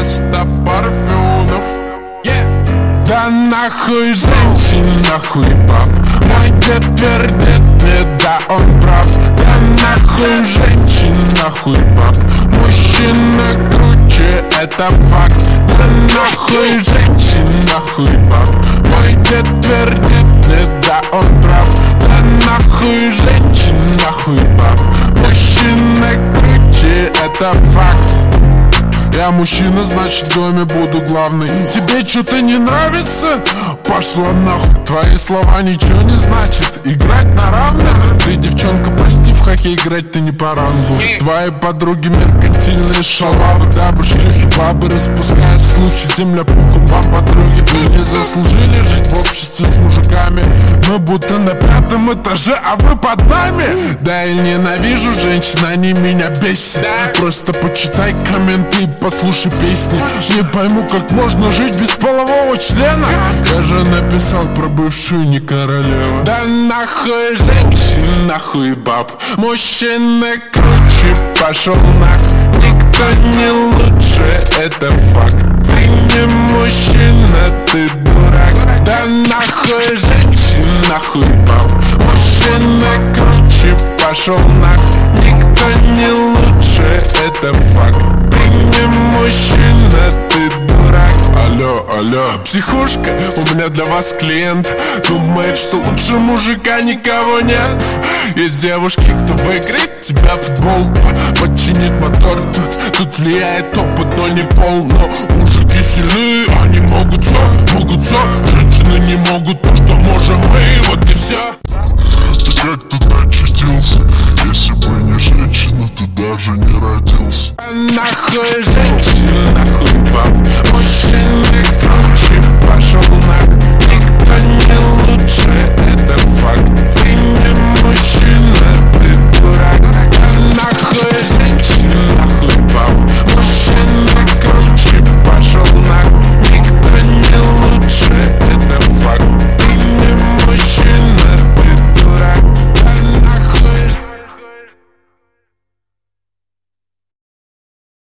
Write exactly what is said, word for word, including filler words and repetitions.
вместо парфюмов. yeah. Да нахуй женщин, нахуй баб. Мой дед твердит мне, да он прав. Да нахуй женщин, нахуй баб. Мужчина круче, это факт. Да нахуй женщин, нахуй баб. Мой дед твердит мне, да он прав. Да нахуй женщин, нахуй баб. Мужчина круче, это факт. Я мужчина, значит в доме буду главный. Тебе что-то не нравится? Пошла нахуй. Твои слова ничего не значат. Играть на равных? Ты, девчонка, прости, в хоккей играть ты не по рангу. Твои подруги меркантильные шалавы, дабы шлюхи, бабы, распуская слухи. Земля пухом, вам подруги. Вы не заслужили жить в обществе с мужиками. Мы будто на пятом этаже, а вы под нами. Да я ненавижу женщин, они меня бесят. Просто почитай комменты, послушай песни. Не пойму, как можно жить без полового члена. Я же написал про бывшую не королеву. Да нахуй женщин, нахуй баб. Мужчина круче, пошел нахуй. Никто не лучше, это факт. Ты не мужчина, ты дурак. Да нахуй женщин, нахуй баб. Мужчина круче, пошел нахуй. Никто не лучше, это факт. Ты не мужчина, ты дурак. Алло, алло, психушка, у меня для вас клиент. Думает, что лучше мужика никого нет. Есть девушки, кто выиграет тебя в футбол, починит мотор. Тут, тут влияет опыт, но не пол. Но мужики сильны, они могут все, могут все. Женщины не могут то, что можем мы, вот и все. Ты как тут очутился? Если бы не женщина, ты даже не родился. Нахуй женщина, нахуй